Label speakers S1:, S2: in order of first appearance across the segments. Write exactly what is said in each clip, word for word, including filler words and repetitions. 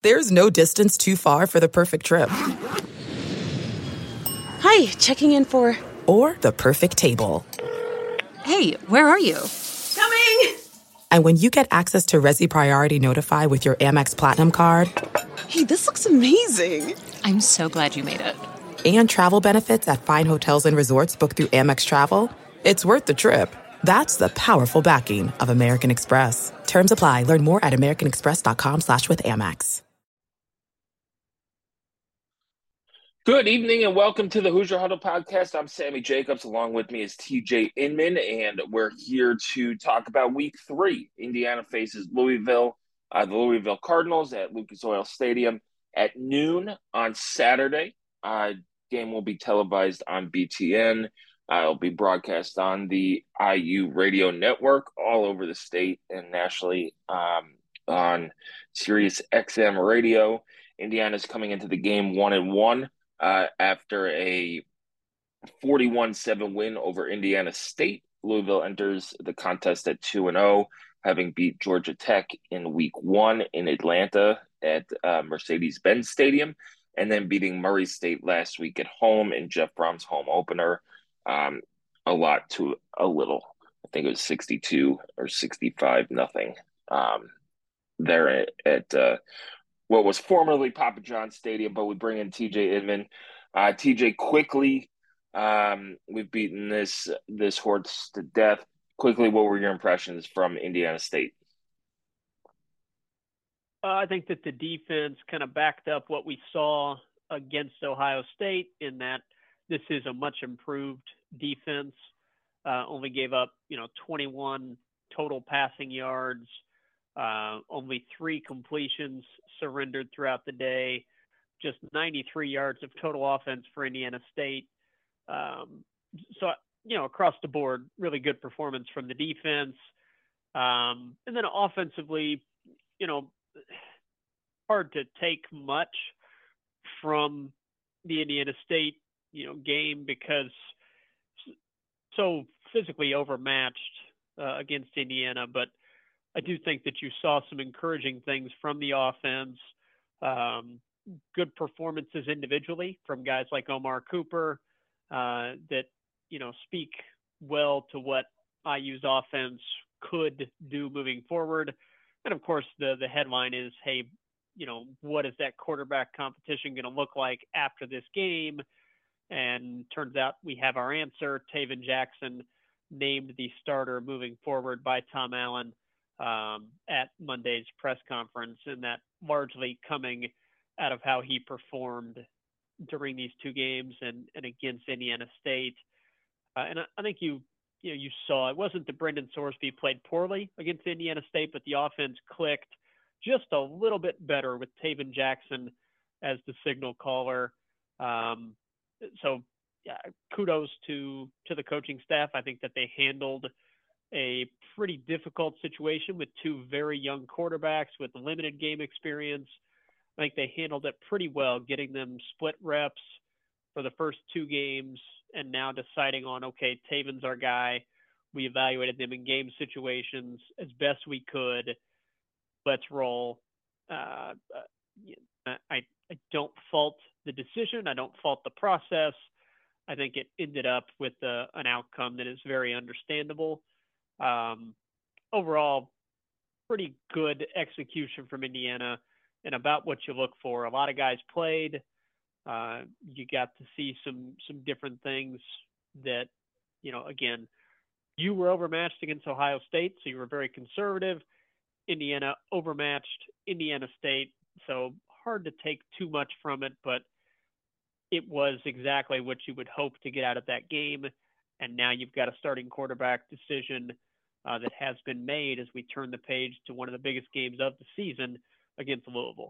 S1: There's no distance too far for the perfect trip.
S2: Hi, checking in for...
S1: Or the perfect table.
S3: Hey, where are you?
S2: Coming!
S1: And when you get access to Resi Priority Notify with your Amex Platinum card...
S2: Hey, this looks amazing.
S3: I'm so glad you made it.
S1: And travel benefits at fine hotels and resorts booked through Amex Travel, it's worth the trip. That's the powerful backing of American Express. Terms apply. Learn more at americanexpress.com slash with Amex.
S4: Good evening and welcome to the Hoosier Huddle podcast. I'm Sammy Jacobs. Along with me is T J Inman, and we're here to talk about week three. Indiana faces Louisville, uh, the Louisville Cardinals at Lucas Oil Stadium at noon on Saturday. Uh, game will be televised on B T N. Uh, it'll be broadcast on the I U radio network all over the state and nationally um, on Sirius X M radio. Indiana's coming into the game one and one uh, after a forty-one seven win over Indiana State. Louisville enters the contest at two and zero, having beat Georgia Tech in week one in Atlanta at uh, Mercedes-Benz Stadium, and then beating Murray State last week at home in Jeff Brown's home opener. Um, a lot to a little. I think it was sixty-two or sixty-five nothing. Um, there at, at uh, what was formerly Papa John's Stadium, but we bring in T J Inman. Uh, T J, quickly, um, we've beaten this this horse to death. Quickly, what were your impressions from Indiana State?
S5: Uh, I think that the defense kind of backed up what we saw against Ohio State in that this is a much improved defense. Uh, only gave up, you know, twenty-one total passing yards, uh, only three completions surrendered throughout the day, just ninety-three yards of total offense for Indiana State. Um, so, you know, across the board, really good performance from the defense. Um, and then offensively, you know, hard to take much from the Indiana State, you know, game because so physically overmatched uh, against Indiana. But I do think that you saw some encouraging things from the offense, um, good performances individually from guys like Omar Cooper uh, that, you know, speak well to what I U's offense could do moving forward. And of course, the the headline is, hey, you know, what is that quarterback competition going to look like after this game? And turns out we have our answer. Taven Jackson named the starter moving forward by Tom Allen um, at Monday's press conference, and that largely coming out of how he performed during these two games and, and against Indiana State. Uh, and I, I think you you know you saw it wasn't that Brendan Sorsby played poorly against Indiana State, but the offense clicked just a little bit better with Taven Jackson as the signal caller. Um, so yeah, kudos to, to the coaching staff. I think that they handled a pretty difficult situation with two very young quarterbacks with limited game experience. I think they handled it pretty well, getting them split reps for the first two games and now deciding on, okay, Taven's our guy. We evaluated them in game situations as best we could. Let's roll. Uh, I, I don't fault the decision. I don't fault the process. I think it ended up with uh, an outcome that is very understandable. Um, overall, pretty good execution from Indiana and about what you look for. A lot of guys played. Uh, you got to see some some different things that, you know, again, you were overmatched against Ohio State, so you were very conservative. Indiana overmatched Indiana State, so hard to take too much from it, but it was exactly what you would hope to get out of that game. And now you've got a starting quarterback decision uh, that has been made as we turn the page to one of the biggest games of the season against Louisville.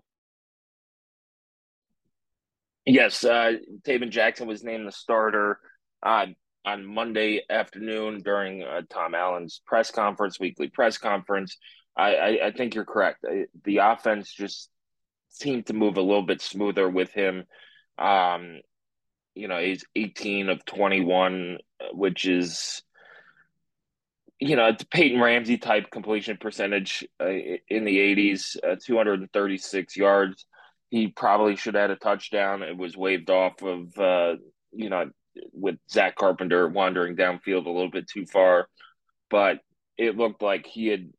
S4: Yes, uh, Taven Jackson was named the starter uh, on Monday afternoon during uh, Tom Allen's press conference, weekly press conference. I, I, I think you're correct. The offense just seemed to move a little bit smoother with him. Um, you know, he's eighteen of twenty-one, which is you know, it's Peyton Ramsey type completion percentage uh, in the eighties, uh, two hundred thirty-six yards. He probably should have had a touchdown. It was waved off of, uh, you know, with Zach Carpenter wandering downfield a little bit too far. But it looked like he had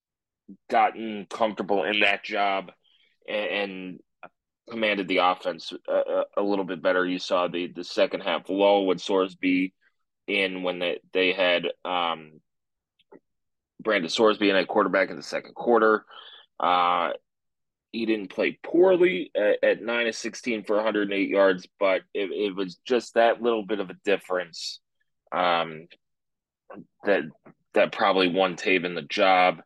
S4: gotten comfortable in that job and, and commanded the offense a, a little bit better. You saw the the second half lull with Sorsby in when they, they had um, Brandon Sorsby in at quarterback in the second quarter. Uh, he didn't play poorly at, at nine of sixteen for one hundred eight yards, but it, it was just that little bit of a difference um, that that probably won Taven the job.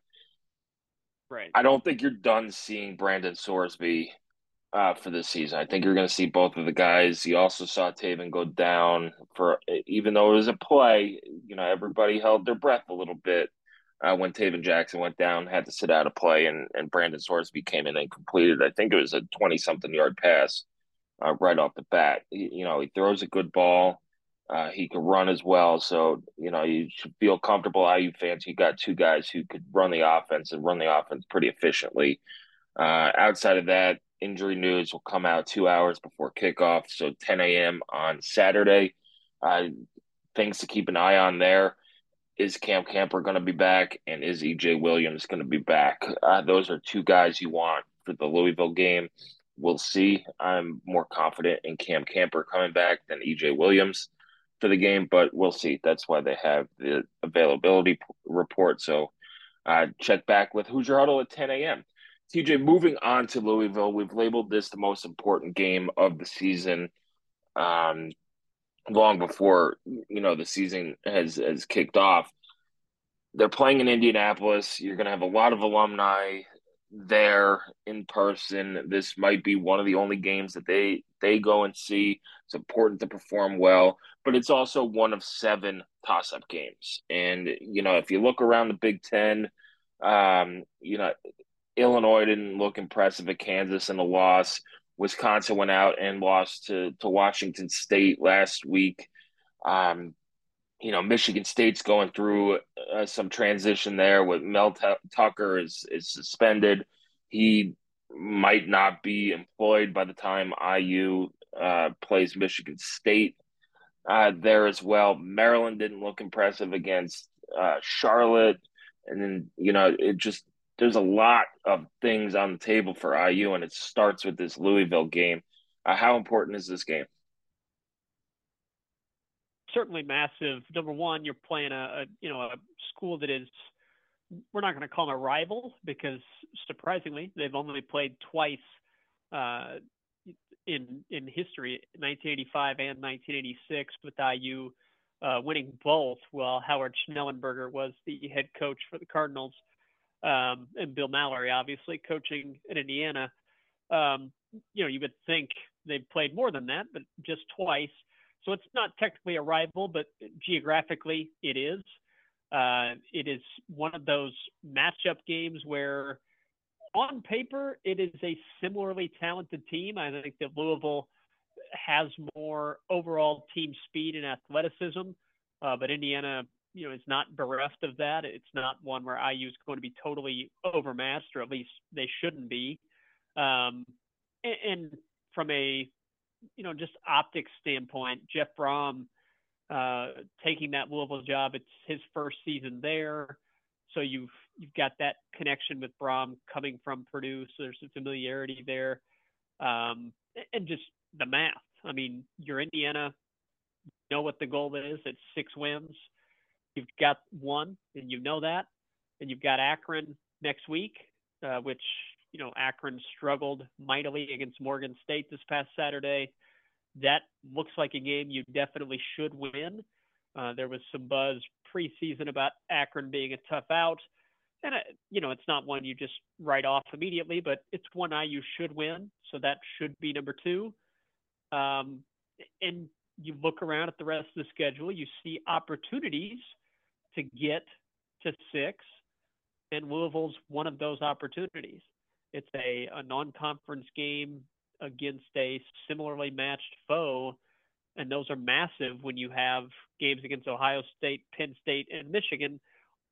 S5: Right.
S4: I don't think you're done seeing Brandon Sorsby uh, for this season. I think you're going to see both of the guys. You also saw Taven go down for, even though it was a play, you know, everybody held their breath a little bit uh, when Taven Jackson went down, had to sit out a play, and, and Brandon Sorsby came in and completed. I think it was a twenty something yard pass uh, right off the bat. He, you know, he throws a good ball. Uh, he could run as well. So, you know, you should feel comfortable, I U fans. You got two guys who could run the offense and run the offense pretty efficiently. Uh, outside of that, injury news will come out two hours before kickoff, so ten a.m. on Saturday. Uh, things to keep an eye on there. Is Cam Camper going to be back, and is E J Williams going to be back? Uh, those are two guys you want for the Louisville game. We'll see. I'm more confident in Cam Camper coming back than E J Williams for the game, but we'll see. That's why they have the availability report. So uh, check back with Hoosier Huddle at ten a.m. T J, moving on to Louisville, we've labeled this the most important game of the season. Um, long before you know the season has has kicked off. They're playing in Indianapolis. You're going to have a lot of alumni there in person. This might be one of the only games that they they go and see. It's important to perform well, but it's also one of seven toss-up games. And you know, if you look around the Big Ten, um, you know, Illinois didn't look impressive at Kansas in a loss. Wisconsin went out and lost to to Washington State last week. Um, you know, Michigan State's going through uh, some transition there with Mel T- Tucker is is suspended. He might not be employed by the time I U uh, plays Michigan State uh, there as well. Maryland didn't look impressive against uh, Charlotte, and then you know it just there's a lot of things on the table for I U, and it starts with this Louisville game. Uh, how important is this game?
S5: Certainly massive. Number one, you're playing a, a you know a school that is, we're not going to call them a rival because surprisingly they've only played twice uh, in in history, nineteen eighty-five and nineteen eighty-six, with I U uh, winning both while Howard Schnellenberger was the head coach for the Cardinals, um, and Bill Mallory obviously coaching at Indiana. Um, you know, you would think they've played more than that, but just twice. So it's not technically a rival, but geographically it is. Uh, it is one of those matchup games where on paper it is a similarly talented team. I think that Louisville has more overall team speed and athleticism, uh, but Indiana, you know, is not bereft of that. It's not one where I U is going to be totally overmatched, or at least they shouldn't be. Um, and, and from a you know, just optics standpoint, Jeff Brom uh, taking that Louisville job, it's his first season there. So you've you've got that connection with Brom coming from Purdue. So there's some familiarity there. Um, and just the math. I mean, you're Indiana, you know what the goal is. It's six wins. You've got one, and you know that. And you've got Akron next week, uh, which – you know, Akron struggled mightily against Morgan State this past Saturday. That looks like a game you definitely should win. Uh, there was some buzz preseason about Akron being a tough out. And, uh, you know, it's not one you just write off immediately, but it's one I U should win. So that should be number two. Um, and you look around at the rest of the schedule, you see opportunities to get to six, and Louisville's one of those opportunities. It's a, a non-conference game against a similarly matched foe, and those are massive when you have games against Ohio State, Penn State, and Michigan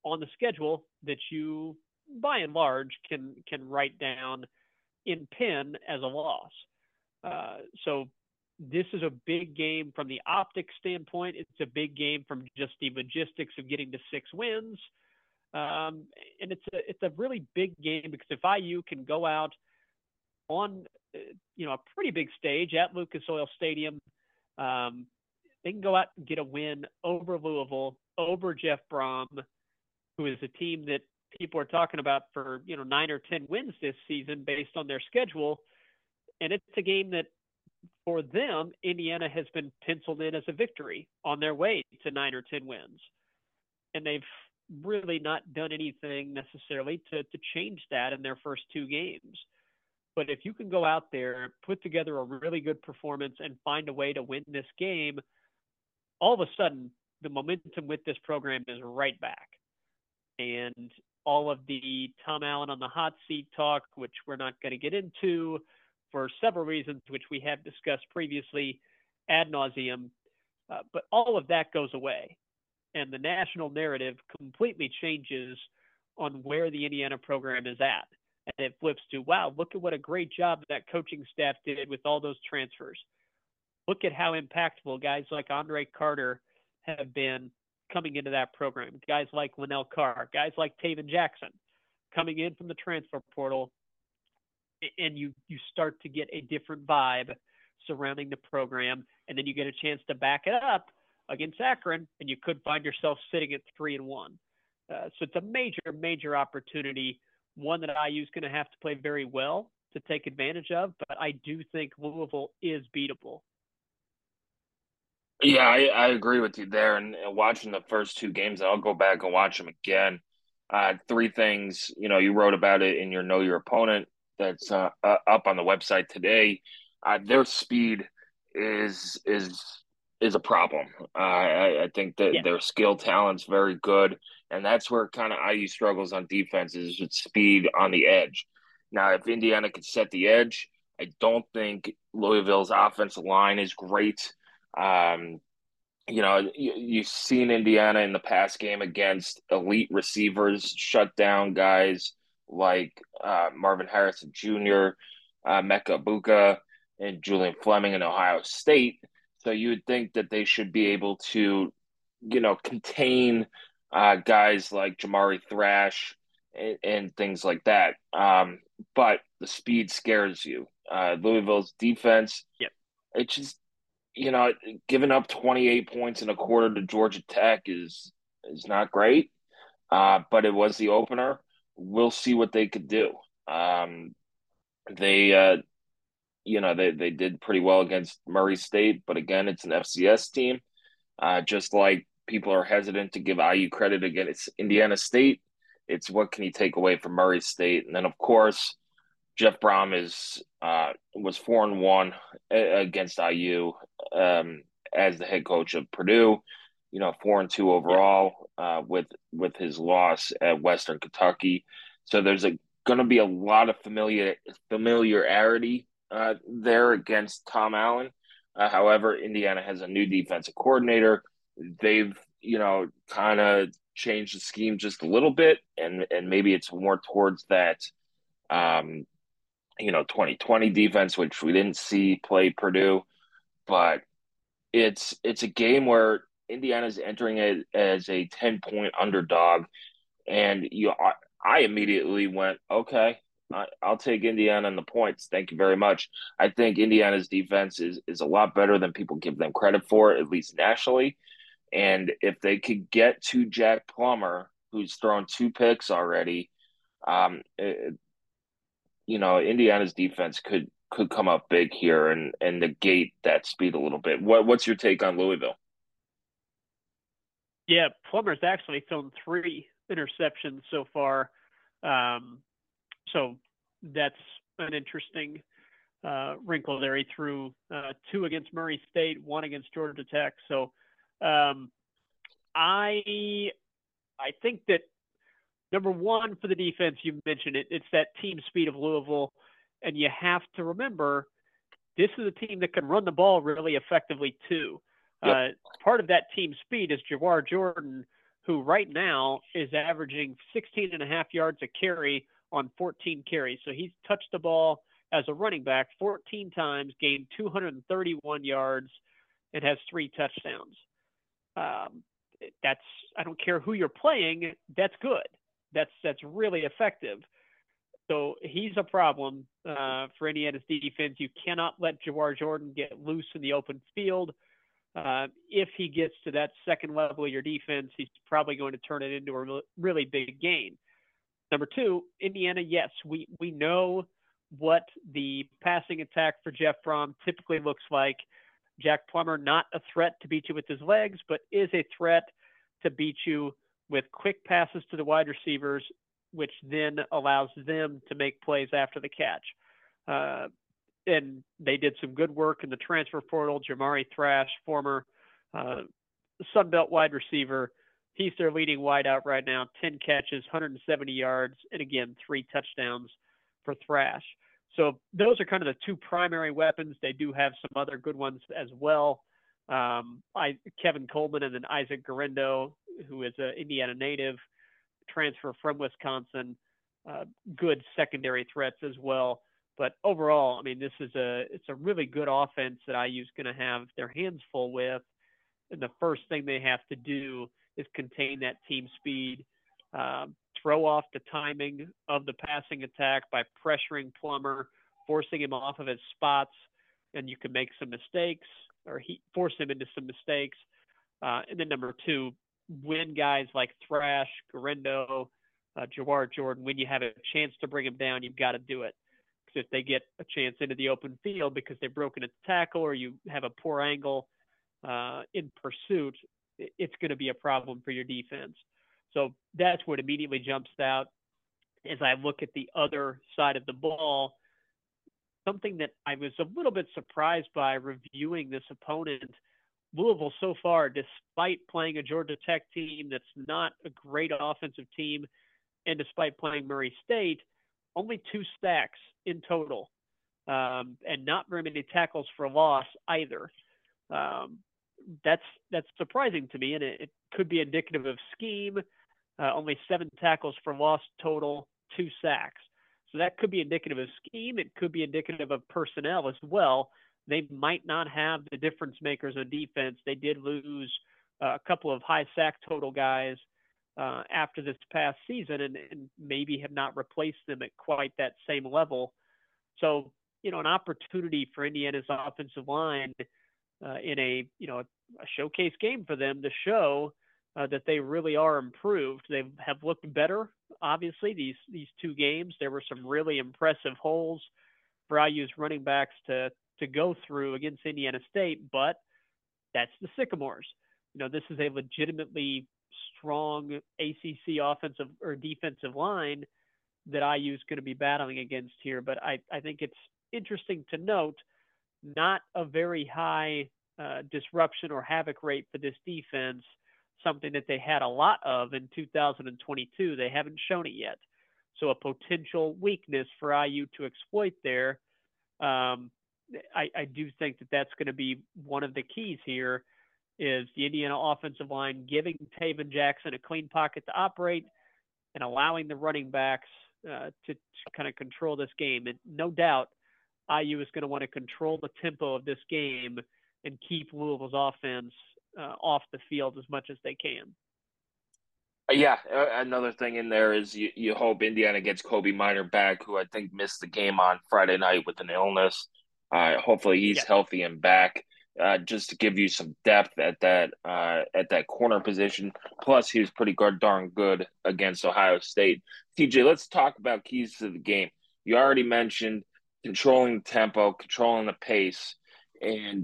S5: on the schedule that you, by and large, can can write down in pen as a loss. Uh, so this is a big game from the optics standpoint. It's a big game from just the logistics of getting to six wins. Um, and it's a, it's a really big game because if I U can go out on, you know, a pretty big stage at Lucas Oil Stadium, um, they can go out and get a win over Louisville, over Jeff Brom, who is a team that people are talking about for, you know, nine or ten wins this season based on their schedule. And it's a game that for them, Indiana has been penciled in as a victory on their way to nine or ten wins. And they've really not done anything necessarily to, to change that in their first two games. But if you can go out there, put together a really good performance and find a way to win this game, all of a sudden the momentum with this program is right back. And all of the Tom Allen on the hot seat talk, which we're not going to get into for several reasons, which we have discussed previously ad nauseum, uh, but all of that goes away. And the national narrative completely changes on where the Indiana program is at. And it flips to, wow, look at what a great job that coaching staff did with all those transfers. Look at how impactful guys like Andre Carter have been coming into that program. Guys like Linnell Carr, guys like Taven Jackson coming in from the transfer portal. And you, you start to get a different vibe surrounding the program. And then you get a chance to back it up against Akron, and you could find yourself sitting at three and one. Uh, so it's a major, major opportunity, one that I U is going to have to play very well to take advantage of. But I do think Louisville is beatable.
S4: Yeah, I, I agree with you there. And, and watching the first two games, I'll go back and watch them again. Uh, three things, you know, you wrote about it in your Know Your Opponent that's uh, uh, up on the website today. Uh, their speed is is is a problem. Uh, I, I think that
S5: Yeah.
S4: their skill talent's very good, and that's where kind of I U struggles on defense is with speed on the edge. Now, if Indiana could set the edge, I don't think Louisville's offensive line is great. Um, you know, you, you've seen Indiana in the past game against elite receivers shut down guys like uh, Marvin Harrison Junior, uh, Mecca Buka, and Julian Fleming in Ohio State. So you would think that they should be able to, you know, contain uh, guys like Jamari Thrash and, and things like that. Um, but the speed scares you. Uh, Louisville's defense,
S5: Yep.
S4: it just, you know, giving up twenty-eight points in a quarter to Georgia Tech is is not great. Uh, but it was the opener. We'll see what they could do. Um, they, uh, you know, they, they did pretty well against Murray State, but again, it's an F C S team. Uh, just like people are hesitant to give I U credit against Indiana State, it's what can you take away from Murray State? And then, of course, Jeff Brom is uh, was four and one against I U um, as the head coach of Purdue. You know, four and two overall uh, with with his loss at Western Kentucky. So there's a going to be a lot of familiar familiarity uh, there against Tom Allen. Uh, however, Indiana has a new defensive coordinator. They've, you know, kind of changed the scheme just a little bit, and and maybe it's more towards that, um, you know, twenty twenty defense, which we didn't see play Purdue. But it's it's a game where Indiana's entering it as a ten-point underdog, and you, I, I immediately went, okay, I, I'll take Indiana and the points. Thank you very much. I think Indiana's defense is is a lot better than people give them credit for, at least nationally. And if they could get to Jack Plummer, who's thrown two picks already, um, it, you know, Indiana's defense could could come up big here and and negate that speed a little bit. What what's your take on Louisville?
S5: Yeah, Plummer's actually thrown three interceptions so far. Um, so that's an interesting uh, wrinkle there. He threw uh, two against Murray State, one against Georgia Tech. So um, I I think that number one for the defense, you mentioned it, it's that team speed of Louisville. And you have to remember, this is a team that can run the ball really effectively too.
S4: Yep.
S5: Uh, part of that team speed is Jawar Jordan, who right now is averaging sixteen and a half yards a carry on fourteen carries. So he's touched the ball as a running back fourteen times, gained two hundred thirty-one yards, and has three touchdowns. Um, that's I don't care who you're playing. That's good. That's that's really effective. So he's a problem uh, for Indiana's defense. You cannot let Jawhar Jordan get loose in the open field. Uh, if he gets to that second level of your defense, he's probably going to turn it into a really big gain. Number two, Indiana, yes, we, we know what the passing attack for Jeff Brom typically looks like. Jack Plummer, not a threat to beat you with his legs, but is a threat to beat you with quick passes to the wide receivers, which then allows them to make plays after the catch. Uh, and they did some good work in the transfer portal. Jamari Thrash, former uh, Sunbelt wide receiver, he's their leading wideout right now, ten catches, one hundred seventy yards, and again, three touchdowns for Thrash. So those are kind of the two primary weapons. They do have some other good ones as well. Um, I, Kevin Coleman and then Isaac Garendo, who is an Indiana native, transfer from Wisconsin, uh, good secondary threats as well. But overall, I mean, this is a it's a really good offense that I U's going to have their hands full with. And the first thing they have to do is contain that team speed, um, throw off the timing of the passing attack by pressuring Plummer, forcing him off of his spots, and you can make some mistakes or he force him into some mistakes. Uh, and then number two, when guys like Thrash, Garendo, uh, Jawhar Jordan, when you have a chance to bring them down, you've got to do it. Because if they get a chance into the open field because they've broken a tackle or you have a poor angle uh, in pursuit, it's going to be a problem for your defense. So that's what immediately jumps out as I look at the other side of the ball. Something that I was a little bit surprised by reviewing this opponent, Louisville so far, despite playing a Georgia Tech team that's not a great offensive team, and despite playing Murray State, only two sacks in total, um, and not very many tackles for loss either. Um, that's that's surprising to me, and it, it could be indicative of scheme. Uh, only seven tackles for loss total, two sacks. So that could be indicative of scheme. It could be indicative of personnel as well. They might not have the difference makers on defense. They did lose uh, a couple of high sack total guys uh, after this past season and, and maybe have not replaced them at quite that same level. So, you know, an opportunity for Indiana's offensive line uh, in a, you know, a, a showcase game for them to show uh, that they really are improved. They have looked better, obviously, these, these two games. There were some really impressive holes for I U's running backs to, to go through against Indiana State, but that's the Sycamores. You know, this is a legitimately strong A C C offensive or defensive line that I U is going to be battling against here. But I, I think it's interesting to note, not a very high uh, disruption or havoc rate for this defense, something that they had a lot of in two thousand twenty-two. They haven't shown it yet. So a potential weakness for I U to exploit there. Um, I, I do think that that's going to be one of the keys here, is the Indiana offensive line giving Taven Jackson a clean pocket to operate and allowing the running backs uh, to, to kind of control this game. And no doubt I U is going to want to control the tempo of this game and keep Louisville's offense uh, off the field as much as they can.
S4: Yeah, another thing in there is you, you hope Indiana gets Kobe Minor back, who I think missed the game on Friday night with an illness. Uh, hopefully he's
S5: Yep.
S4: healthy and back, uh, just to give you some depth at that uh, at that corner position. Plus, he was pretty good, darn good against Ohio State. T J, let's talk about keys to the game. You already mentioned controlling the tempo, controlling the pace, and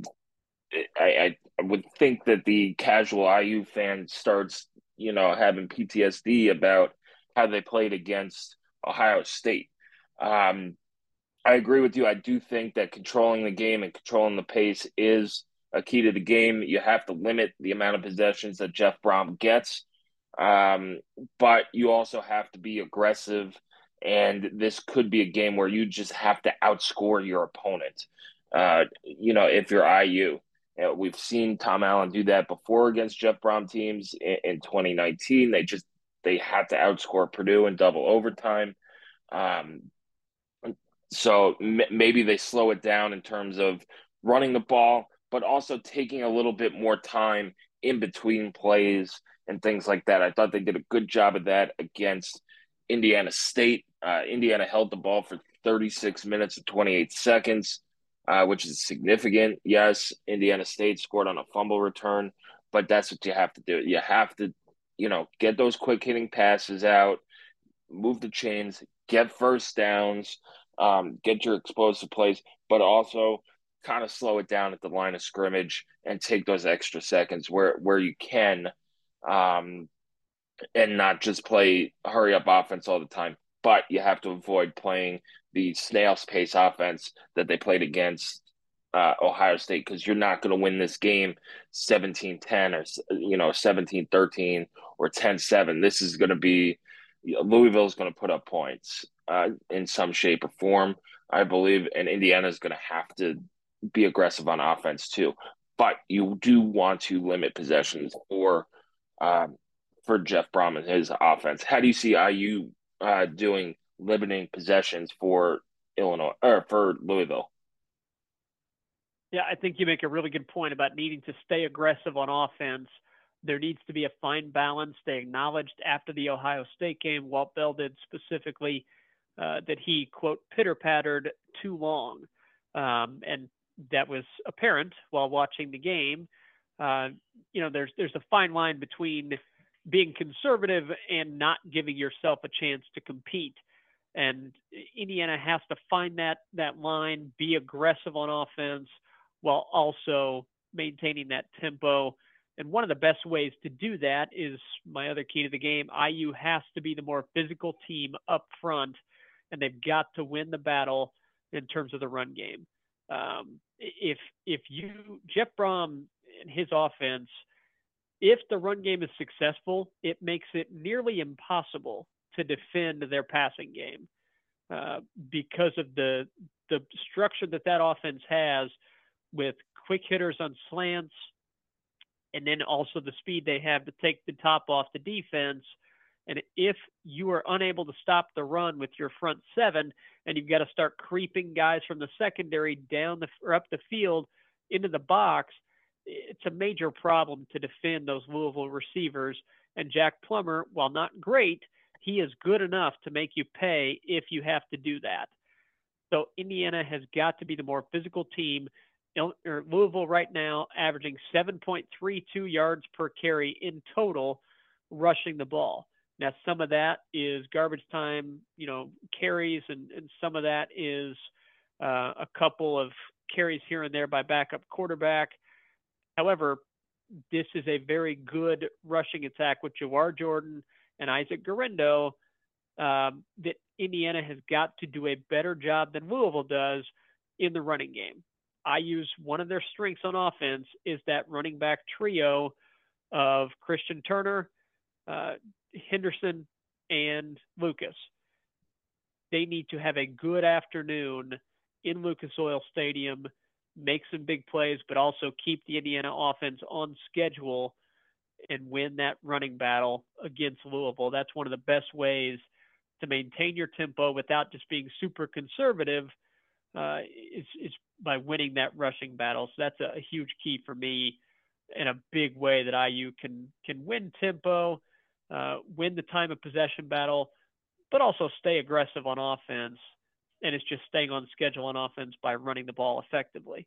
S4: I, I would think that the casual I U fan starts, you know, having P T S D about how they played against Ohio State. Um, I agree with you. I do think that controlling the game and controlling the pace is a key to the game. You have to limit the amount of possessions that Jeff Brom gets, um, but you also have to be aggressive, and this could be a game where you just have to outscore your opponent, uh, you know, if you're I U. Uh, we've seen Tom Allen do that before against Jeff Brom teams in, in twenty nineteen. They just they had to outscore Purdue in double overtime. Um, so m- maybe they slow it down in terms of running the ball, but also taking a little bit more time in between plays and things like that. I thought they did a good job of that against Indiana State. Uh, Indiana held the ball for thirty-six minutes and twenty-eight seconds, uh, which is significant. Yes, Indiana State scored on a fumble return, but that's what you have to do. You have to, you know, get those quick hitting passes out, move the chains, get first downs, um, get your explosive plays, but also kind of slow it down at the line of scrimmage and take those extra seconds where where you can, um, and not just play hurry up offense all the time. But you have to avoid playing the snail's pace offense that they played against uh, Ohio State, because you're not going to win this game seventeen ten or, you know, seventeen thirteen or ten seven. This is going to be Louisville is going to put up points uh, in some shape or form, I believe, and Indiana is going to have to be aggressive on offense too. But you do want to limit possessions for uh, for Jeff Brom and his offense. How do you see I U uh, doing limiting possessions for Illinois or for Louisville?
S5: Yeah, I think you make a really good point about needing to stay aggressive on offense. There needs to be a fine balance. They acknowledged after the Ohio State game, Walt Bell did specifically, uh, that he, quote, pitter-pattered too long. Um, and that was apparent while watching the game. Uh, you know, there's there's a fine line between being conservative and not giving yourself a chance to compete. And Indiana has to find that that line, be aggressive on offense while also maintaining that tempo. And one of the best ways to do that is my other key to the game. I U has to be the more physical team up front, and they've got to win the battle in terms of the run game. Um, if if you Jeff Brom and his offense, if the run game is successful, it makes it nearly impossible to defend their passing game uh, because of the the structure that that offense has with quick hitters on slants, and then also the speed they have to take the top off the defense. And if you are unable to stop the run with your front seven, and you've got to start creeping guys from the secondary down the or up the field into the box, it's a major problem to defend those Louisville receivers. And Jack Plummer, while not great, he is good enough to make you pay if you have to do that. So Indiana has got to be the more physical team. Or Louisville right now averaging seven point three two yards per carry in total rushing the ball. Now, some of that is garbage time, you know, carries, and, and some of that is uh, a couple of carries here and there by backup quarterback. However, this is a very good rushing attack with Jawar Jordan and Isaac Guerendo um, that Indiana has got to do a better job than Louisville does in the running game. I use one of their strengths on offense is that running back trio of Christian Turner, uh, Henderson, and Lucas. They need to have a good afternoon in Lucas Oil Stadium, make some big plays, but also keep the Indiana offense on schedule and win that running battle against Louisville. That's one of the best ways to maintain your tempo without just being super conservative, uh, is, is by winning that rushing battle. So that's a, a huge key for me, in a big way that I U can can win tempo, uh, win the time of possession battle, but also stay aggressive on offense. And it's just staying on schedule on offense by running the ball effectively.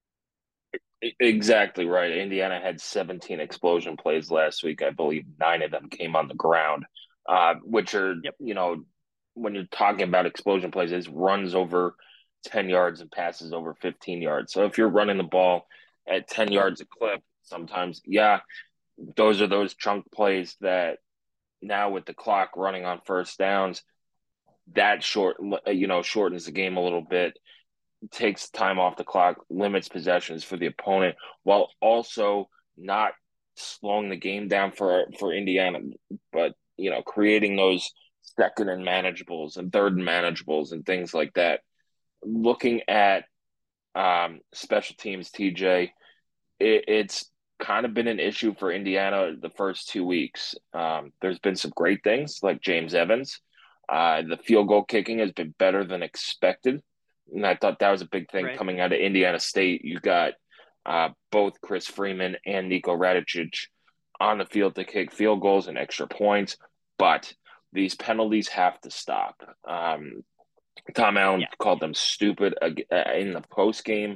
S4: Exactly right. Indiana had seventeen explosion plays last week. I believe nine of them came on the ground, uh, which are,
S5: Yep.
S4: you know, when you're talking about explosion plays, it's runs over ten yards and passes over fifteen yards. So if you're running the ball at ten yards a clip, sometimes, yeah, those are those chunk plays that now with the clock running on first downs, that short, you know, shortens the game a little bit, takes time off the clock, limits possessions for the opponent, while also not slowing the game down for for Indiana, but, you know, creating those second and manageables and third and manageables and things like that. Looking at um, special teams, T J, it, it's kind of been an issue for Indiana the first two weeks. Um, there's been some great things like James Evans. Uh, the field goal kicking has been better than expected. And I thought that was a big thing
S5: Right.
S4: coming out of Indiana State. You got uh, both Chris Freeman and Niko Radicic on the field to kick field goals and extra points, but these penalties have to stop. Um, Tom Allen
S5: Yeah.
S4: called them stupid in the post game.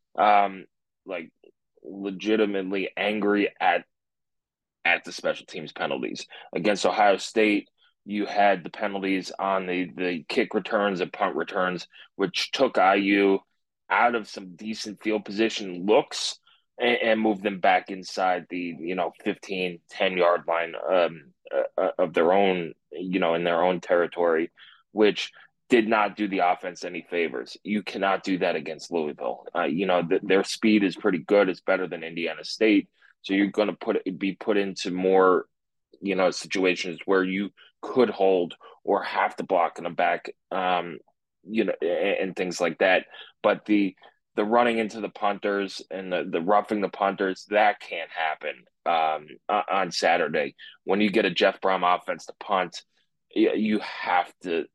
S4: Um, like legitimately angry at at the special teams penalties. Against Ohio State, you had the penalties on the the kick returns and punt returns, which took I U out of some decent field position looks and, and moved them back inside the, you know, fifteen, ten yard line um, uh, of their own, you know, in their own territory, which did not do the offense any favors. You cannot do that against Louisville. Uh, you know, th- their speed is pretty good. It's better than Indiana State. So you're going to put be put into more, you know, situations where you could hold or have to block in the back, um, you know, and, and things like that. But the the running into the punters and the, the roughing the punters, that can't happen um, on Saturday. When you get a Jeff Brom offense to punt, you have to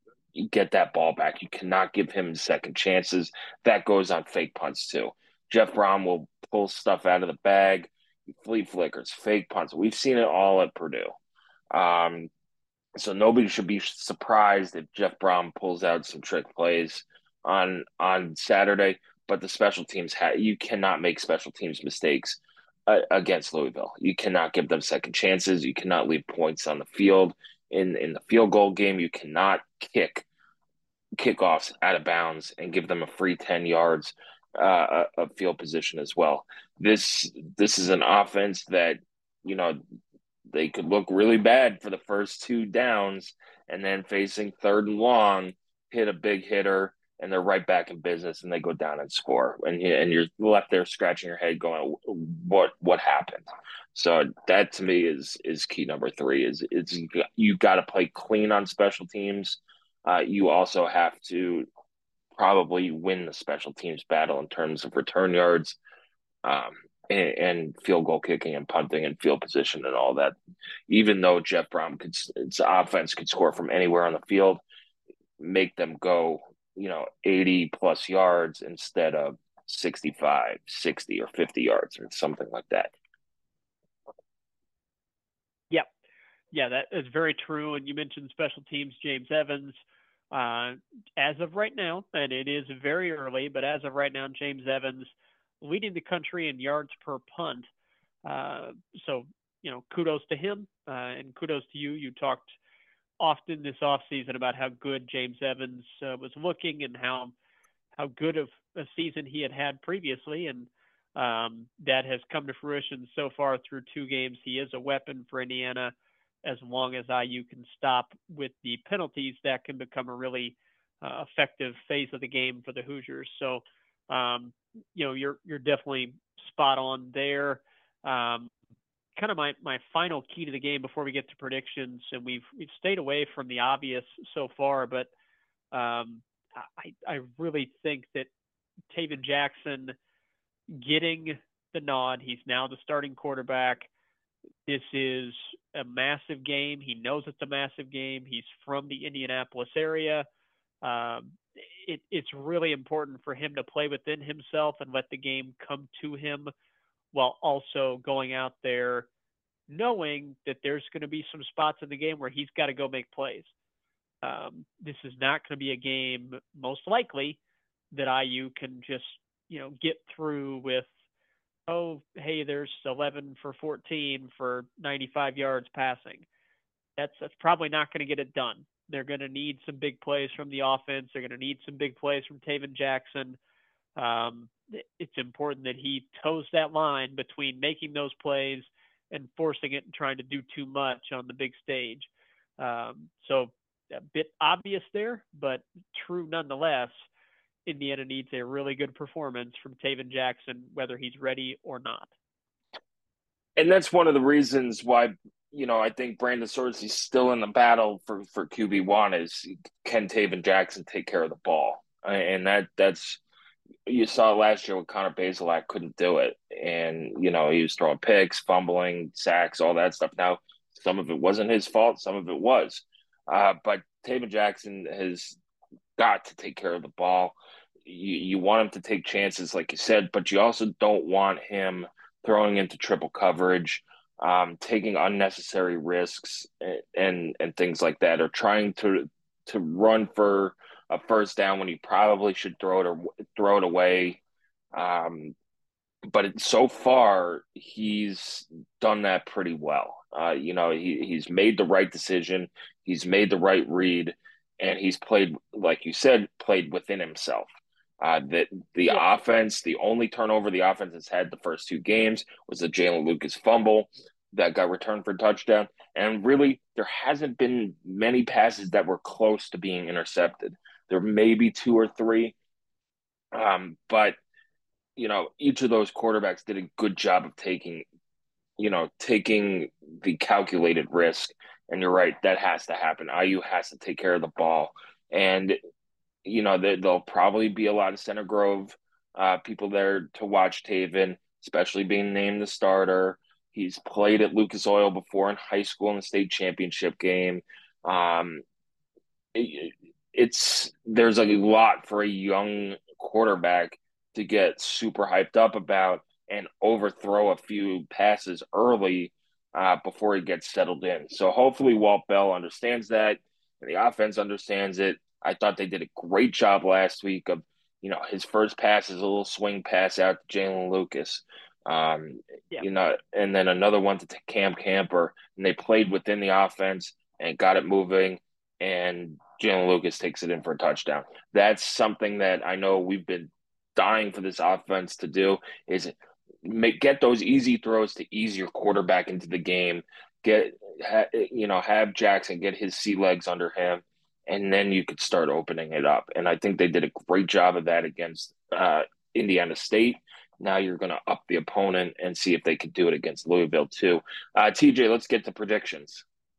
S4: get that ball back. You cannot give him second chances. That goes on fake punts too. Jeff Brom will pull stuff out of the bag, flea flickers, fake punts. We've seen it all at Purdue. Um, so nobody should be surprised if Jeff Brom pulls out some trick plays on on Saturday. But the special teams, ha- you cannot make special teams mistakes uh, against Louisville. You cannot give them second chances. You cannot leave points on the field. In in the field goal game, you cannot kick kickoffs out of bounds and give them a free ten yards uh, of field position as well. This this is an offense that, you know, they could look really bad for the first two downs, and then facing third and long, hit a big hitter, and they're right back in business, and they go down and score. And and you're left there scratching your head, going, "What what happened?" So that to me is is key number three. Is it's you got to play clean on special teams. Uh, you also have to probably win the special teams battle in terms of return yards. Um, and, and field goal kicking and punting and field position and all that. Even though Jeff Brom could, its offense could score from anywhere on the field, make them go, you know, eighty plus yards instead of sixty-five, sixty, or fifty yards or something like that.
S5: Yep. Yeah, that is very true. And you mentioned special teams, James Evans. Uh, as of right now, and it is very early, but as of right now, James Evans leading the country in yards per punt. Uh, so, you know, kudos to him uh, and kudos to you. You talked often this offseason about how good James Evans uh, was looking and how how good of a season he had had previously. And um, that has come to fruition so far through two games. He is a weapon for Indiana. As long as I U can stop with the penalties, that can become a really uh, effective phase of the game for the Hoosiers. So, um, you know, you're you're definitely spot on there. Um, kind of my, my final key to the game before we get to predictions, and we've we've stayed away from the obvious so far, but um, I I really think that Taven Jackson getting the nod, he's now the starting quarterback. This is a massive game. He knows it's a massive game. He's from the Indianapolis area. Um, it, it's really important for him to play within himself and let the game come to him, while also going out there knowing that there's going to be some spots in the game where he's got to go make plays. Um, this is not going to be a game, most likely, that I U can just, you know, get through with, oh, hey, there's eleven for fourteen for ninety-five yards passing. That's that's probably not going to get it done. They're going to need some big plays from the offense. They're going to need some big plays from Taven Jackson. Um, it's important that he toes that line between making those plays and forcing it and trying to do too much on the big stage. Um, so a bit obvious there, but true nonetheless. Indiana needs a really good performance from Taven Jackson, whether he's ready or not.
S4: And that's one of the reasons why, you know, I think Brandon Sorsey's still in the battle for, for Q B one is, can Taven Jackson take care of the ball? And that that's you saw last year with Connor Bazelak couldn't do it. And, you know, he was throwing picks, fumbling, sacks, all that stuff. Now, some of it wasn't his fault, some of it was. Uh, but Tayven Jackson has got to take care of the ball. You, you want him to take chances, like you said, but you also don't want him throwing into triple coverage, um, taking unnecessary risks and, and and things like that, or trying to to run for a first down when he probably should throw it or throw it away. Um, but it, so far, he's done that pretty well. Uh, you know, he, he's made the right decision, he's made the right read, and he's played, like you said, played within himself. Uh, that the
S5: Yeah.
S4: offense, the only turnover the offense has had the first two games was the Jalen Lucas fumble that got returned for a touchdown. And really, there hasn't been many passes that were close to being intercepted. There may be two or three, um, but you know, each of those quarterbacks did a good job of taking, you know, taking the calculated risk. And you're right, that has to happen. I U has to take care of the ball. And, you know, there, there'll probably be a lot of Center Grove uh, people there to watch Tayven, especially being named the starter. He's played at Lucas Oil before in high school in the state championship game. Um, it, it's there's a lot for a young quarterback to get super hyped up about and overthrow a few passes early uh, before he gets settled in. So hopefully Walt Bell understands that and the offense understands it. I thought they did a great job last week of, you know, his first pass is a little swing pass out to Jalen Lucas. Um,
S5: Yeah.
S4: you know, and then another one to Cam Camper, and they played within the offense and got it moving, and Jalen Lucas takes it in for a touchdown. That's something that I know we've been dying for this offense to do is make get those easy throws to ease your quarterback into the game. Get ha, you know have Jackson get his sea legs under him, and then you could start opening it up. And I think they did a great job of that against uh, Indiana State. Now you're going to up the opponent and see if they could do it against Louisville too. Uh, T J, let's get to predictions.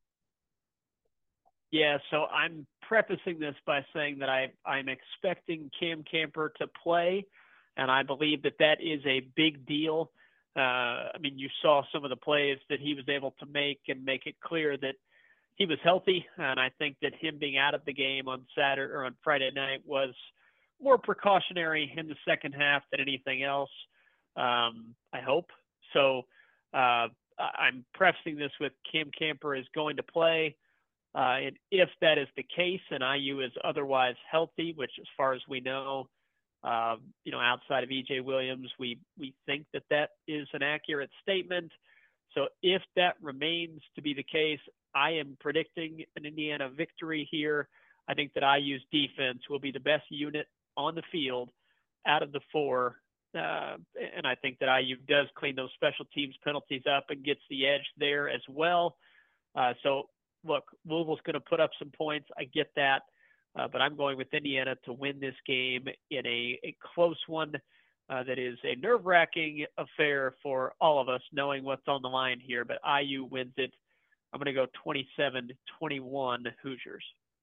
S5: Yeah, so I'm prefacing this by saying that I, I'm expecting Cam Camper to play, and I believe that that is a big deal. Uh, I mean, you saw some of the plays that he was able to make and make it clear that he was healthy, and I think that him being out of the game on Saturday or on Friday night was more precautionary in the second half than anything else. Um, I hope so. Uh, I'm prefacing this with Cam Camper is going to play. Uh, and if that is the case and I U is otherwise healthy, which as far as we know, uh, you know, outside of E J Williams, we, we think that that is an accurate statement. So if that remains to be the case, I am predicting an Indiana victory here. I think that I U's defense will be the best unit on the field out of the four. Uh, and I think that I U does clean those special teams penalties up and gets the edge there as well. Uh, so, look, Louisville's going to put up some points. I get that. Uh, but I'm going with Indiana to win this game in a, a close one uh, that is a nerve-wracking affair for all of us, knowing what's on the line here. But I U wins it. I'm going to go twenty-seven twenty-one Hoosiers.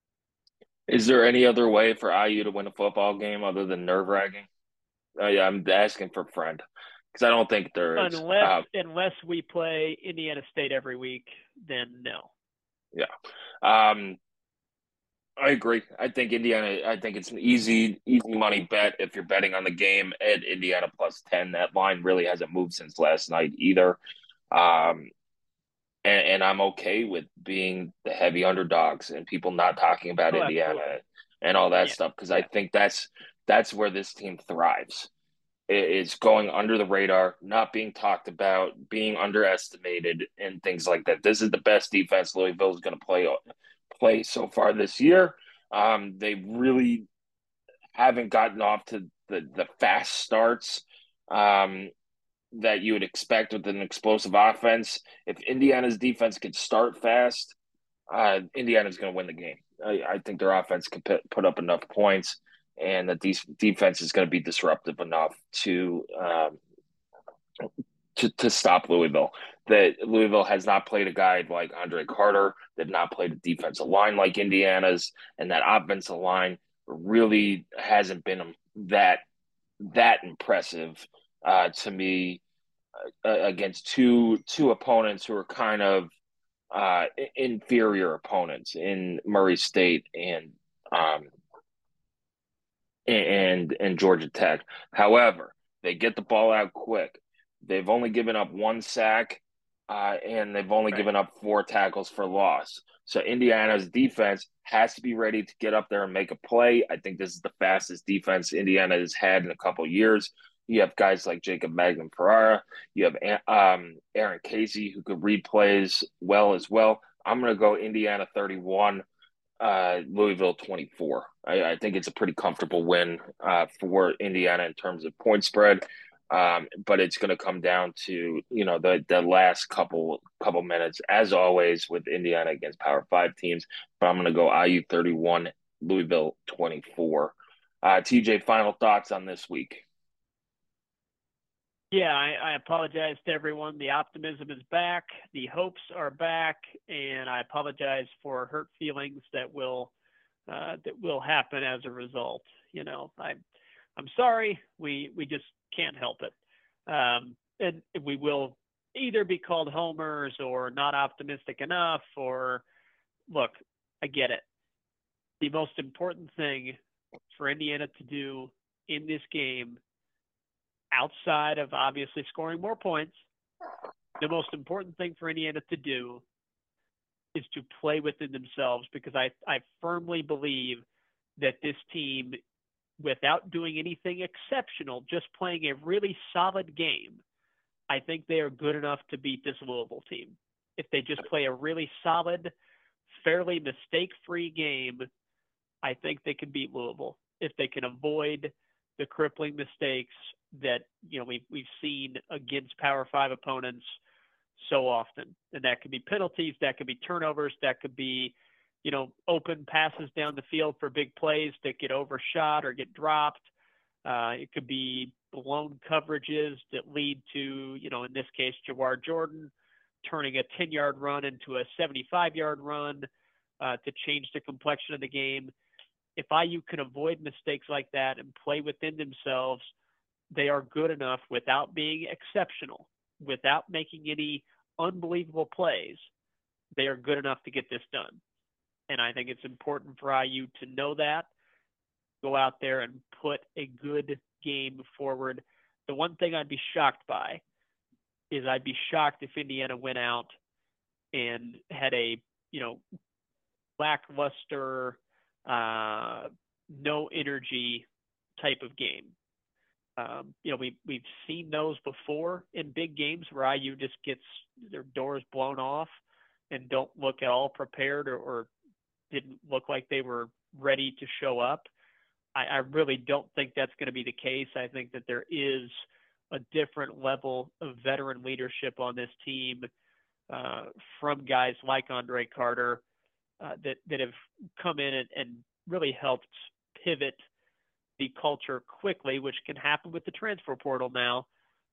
S4: Is there any other way for I U to win a football game other than nerve-wracking? Uh, yeah, I'm asking for a friend because I don't think there is.
S5: Unless,
S4: uh,
S5: unless we play Indiana State every week, then no.
S4: Yeah. Um, I agree. I think Indiana, I think it's an easy, easy money bet if you're betting on the game at Indiana plus ten. That line really hasn't moved since last night either. Um, and, and I'm okay with being the heavy underdogs and people not talking about
S5: Oh,
S4: Indiana
S5: absolutely.
S4: and all that
S5: Yeah.
S4: stuff because I think that's that's where this team thrives. It- It's going under the radar, not being talked about, being underestimated, and things like that. This is the best defense Louisville is going to play play so far this year. Um, they really haven't gotten off to the the fast starts um, that you would expect with an explosive offense. If Indiana's defense could start fast, uh, Indiana's going to win the game. I, I think their offense can put, put up enough points, and that these defense is going to be disruptive enough to um, to to stop Louisville. That Louisville has not played a guy like Andre Carter. They've not played a defensive line like Indiana's, and that offensive line really hasn't been that that impressive uh, to me uh, against two two opponents who are kind of uh, inferior opponents in Murray State and um, and and Georgia Tech. However, they get the ball out quick. They've only given up one sack, uh, and they've only
S5: Right.
S4: given up four tackles for loss. So Indiana's defense has to be ready to get up there and make a play. I think this is the fastest defense Indiana has had in a couple of years. You have guys like Jacob Magnum Ferrara. You have um, Aaron Casey, who could read plays well as well. I'm going to go Indiana thirty-one, uh, Louisville twenty-four. I, I think it's a pretty comfortable win uh, for Indiana in terms of point spread. Um, but it's going to come down to, you know, the the last couple couple minutes, as always, with Indiana against Power Five teams. But I'm going to go I U thirty-one, Louisville twenty-four. Uh, T J, final thoughts on this week?
S5: Yeah, I, I apologize to everyone. The optimism is back. The hopes are back, and I apologize for hurt feelings that will uh, that will happen as a result. You know, I I'm sorry. We we just can't help it, um, and we will either be called homers or not optimistic enough. Or look, I get it. The most important thing for Indiana to do in this game, outside of obviously scoring more points, the most important thing for Indiana to do is to play within themselves, because I, I firmly believe that this team, without doing anything exceptional, just playing a really solid game, I think they are good enough to beat this Louisville team. If they just play a really solid, fairly mistake-free game, I think they can beat Louisville. If they can avoid the crippling mistakes that, you know, we've, we've seen against Power Five opponents so often. And that could be penalties, that could be turnovers, that could be, you know, open passes down the field for big plays that get overshot or get dropped. Uh, it could be blown coverages that lead to, you know, in this case, Jawar Jordan turning a ten-yard run into a seventy-five-yard run uh, to change the complexion of the game. If I U can avoid mistakes like that and play within themselves, they are good enough without being exceptional, without making any unbelievable plays. They are good enough to get this done. And I think it's important for I U to know that, go out there and put a good game forward. The one thing I'd be shocked by is I'd be shocked if Indiana went out and had a, you know, lackluster, uh, no energy type of game. Um, you know, we, we've seen those before in big games where I U just gets their doors blown off and don't look at all prepared, or, or didn't look like they were ready to show up. I, I really don't think that's going to be the case. I think that there is a different level of veteran leadership on this team uh, from guys like Andre Carter uh, that, that have come in and, and really helped pivot the culture quickly, which can happen with the transfer portal now,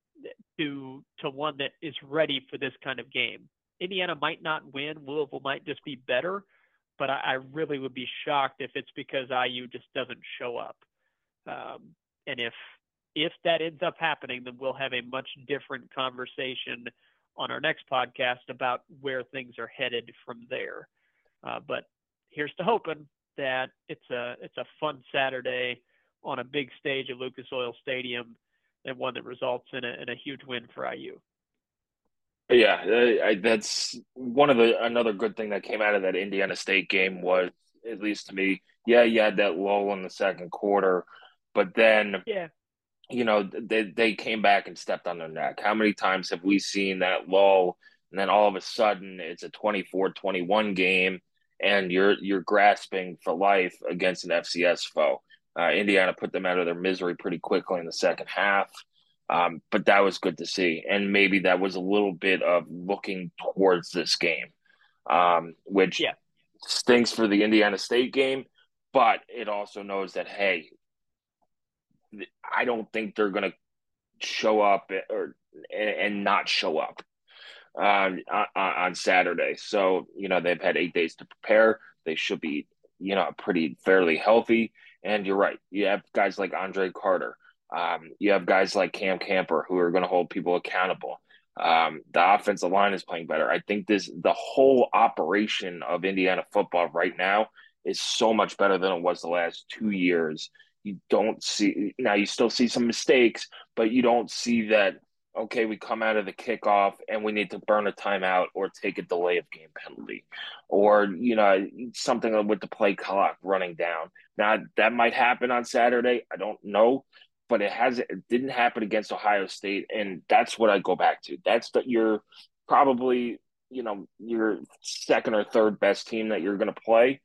S5: to to one that is ready for this kind of game. Indiana might not win. Louisville might just be better, but I, I really would be shocked if it's because I U just doesn't show up. Um, and if if that ends up happening, then we'll have a much different conversation on our next podcast about where things are headed from there. Uh, but here's to hoping that it's a it's a fun Saturday on a big stage at Lucas Oil Stadium, and one that results in a, in a huge win for I U.
S4: Yeah, I, that's one of the another good thing that came out of that Indiana State game was, at least to me, yeah, you had that lull in the second quarter, but then,
S5: yeah,
S4: you know, they they came back and stepped on their neck. How many times have we seen that lull, and then all of a sudden it's a twenty-four twenty-one game, and you're you're grasping for life against an F C S foe? Uh, Indiana put them out of their misery pretty quickly in the second half. Um, but that was good to see. And maybe that was a little bit of looking towards this game, um, which
S5: yeah.
S4: stinks for the Indiana State game, but it also knows that, hey, I don't think they're going to show up or and not show up um, on, on Saturday. So, you know, they've had eight days to prepare. They should be, you know, pretty fairly healthy. And you're right. You have guys like Andre Carter, Um, you have guys like Cam Camper who are going to hold people accountable. Um, the offensive line is playing better. I think this the whole operation of Indiana football right now is so much better than it was the last two years. You don't see now you still see some mistakes, but you don't see that, okay, we come out of the kickoff and we need to burn a timeout or take a delay of game penalty, or, you know, something with the play clock running down. Now, that might happen on Saturday. I don't know, but it has it didn't happen against Ohio State, and that's what I go back to. That's the, your probably, you know, your second or third best team that you're going to play.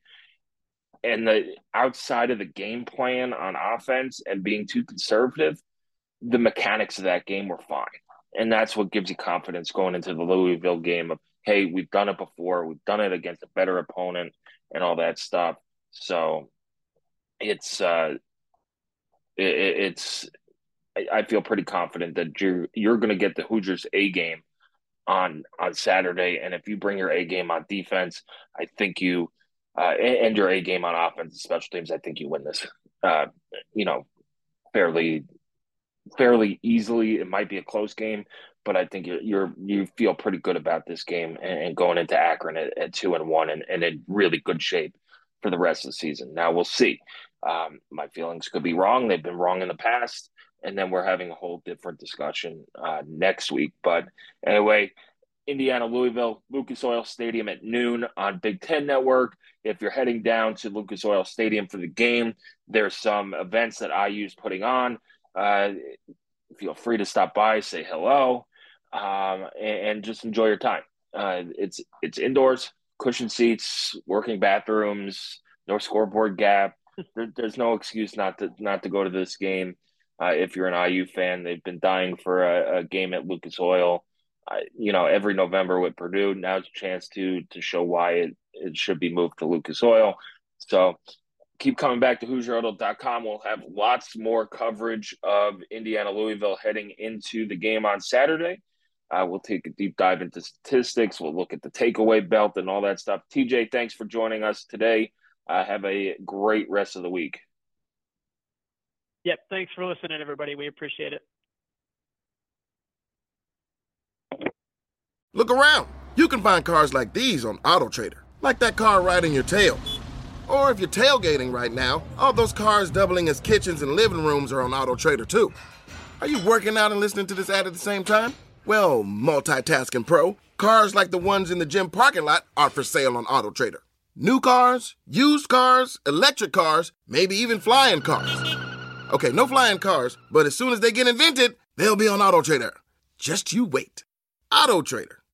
S4: And the outside of the game plan on offense and being too conservative, the mechanics of that game were fine. And that's what gives you confidence going into the Louisville game of, hey, we've done it before. We've done it against a better opponent and all that stuff. So it's, uh, it, it's, I feel pretty confident that you're, you're going to get the Hoosiers A game on, on Saturday. And if you bring your A game on defense, I think you, uh, and your A game on offense and special teams, I think you win this, uh, you know, fairly, fairly easily. It might be a close game, but I think you're, you're you feel pretty good about this game and, and going into Akron at, at two and one and, and in really good shape for the rest of the season. Now we'll see. Um, my feelings could be wrong. They've been wrong in the past, and then we're having a whole different discussion uh, next week. But anyway, Indiana, Louisville, Lucas Oil Stadium at noon on Big Ten Network. If you're heading down to Lucas Oil Stadium for the game, there's some events that I U's putting on. Uh, feel free to stop by, say hello, um, and, and just enjoy your time. Uh, it's it's indoors, cushion seats, working bathrooms, no scoreboard gap. There, there's no excuse not to not to go to this game. Uh, if you're an I U fan, they've been dying for a, a game at Lucas Oil. Uh, you know, every November with Purdue, now's a chance to to show why it, it should be moved to Lucas Oil. So keep coming back to Hoosier Huddle dot com. We'll have lots more coverage of Indiana Louisville heading into the game on Saturday. Uh, we'll take a deep dive into statistics. We'll look at the takeaway belt and all that stuff. T J, thanks for joining us today. Uh, have a great rest of the week.
S5: Yep. Thanks for listening, everybody. We appreciate it.
S6: Look around. You can find cars like these on AutoTrader, like that car riding your tail. Or if you're tailgating right now, all those cars doubling as kitchens and living rooms are on AutoTrader too. Are you working out and listening to this ad at the same time? Well, multitasking pro, cars like the ones in the gym parking lot are for sale on AutoTrader. New cars, used cars, electric cars, maybe even flying cars. Okay, no flying cars, but as soon as they get invented, they'll be on AutoTrader. Just you wait. AutoTrader.